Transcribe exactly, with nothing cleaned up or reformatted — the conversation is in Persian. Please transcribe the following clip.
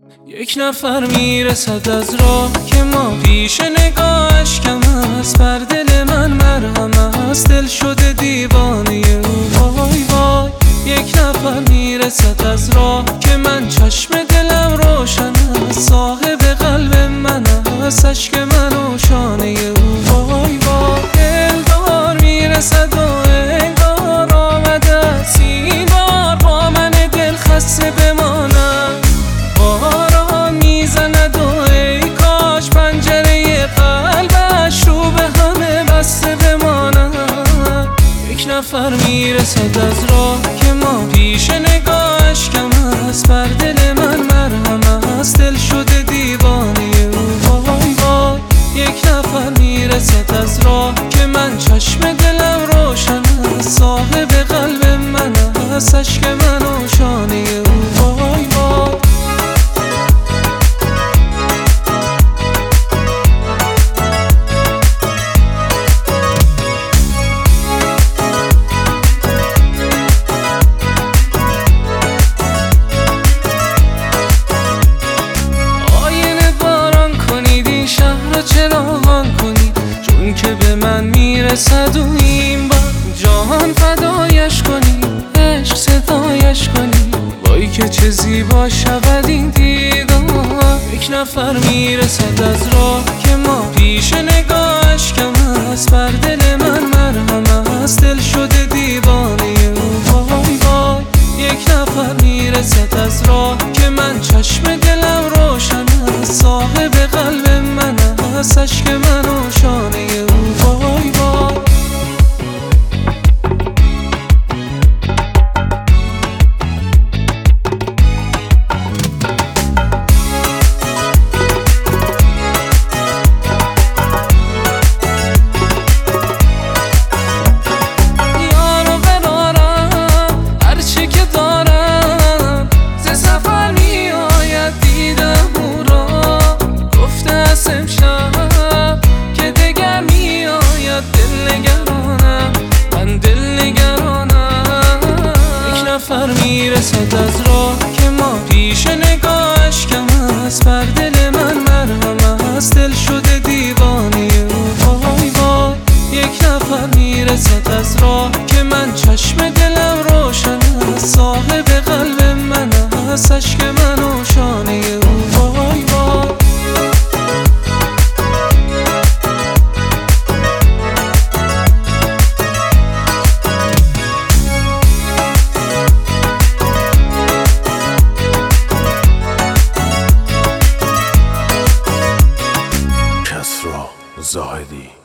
یک نفر میرسد از راه که ما پیش نگاهش کم است، بر دل من مرهم است، دل شده دیوانه او. وای وای یک نفر میرسد از راه که من چشم دلم روشن است، صاحب قلب من است، عشق من و شانه او. وای وای دلدار میرسد و انگار آمده است این بار با من دل خسته بمانم، باران میزند و ای کاش پنجره قلبش رو به همه بسته بمانم. یک نفر میرسد از راه که ما پیش نگاهش کم است، بر دل من مرهم است، دل شده دیوانه او. وای وای یک نفر میرسد از راه که من چشم دلم روشن است، صاحب قلب من است، عشق من و شانه او. وای وای چراغان کنید چون که به من میرسد و این بار جهان فدایش کنید، عشق ستایش کنید، وای که چه زیبا شود این دیدار. یک نفر میرسد از راه که ما پیش نگاهش کم است، بر دل من مرهم است، دل شده دیوانه او. وای وای یک نفر میرسد از راه که من چشم دلم روشن است، صاحب قلب من است، عشق من و شانه او. وای وای یارو برارم هرچی که دارم، ز سفر می آید دیدم او را، گفته است امشب که دگر می آید، دل نگرانم من دل نگرانم. یک نفر میرسد از راه که ما پیش نگاهش کم است، بر دل من مرهم است، دل شده دیوانه او. وای وای یک نفر میرسد از راه که من چشم دلم روشن است، صاحب قلب من است، عشق من و شانه او. وای وای کسری زاهدی.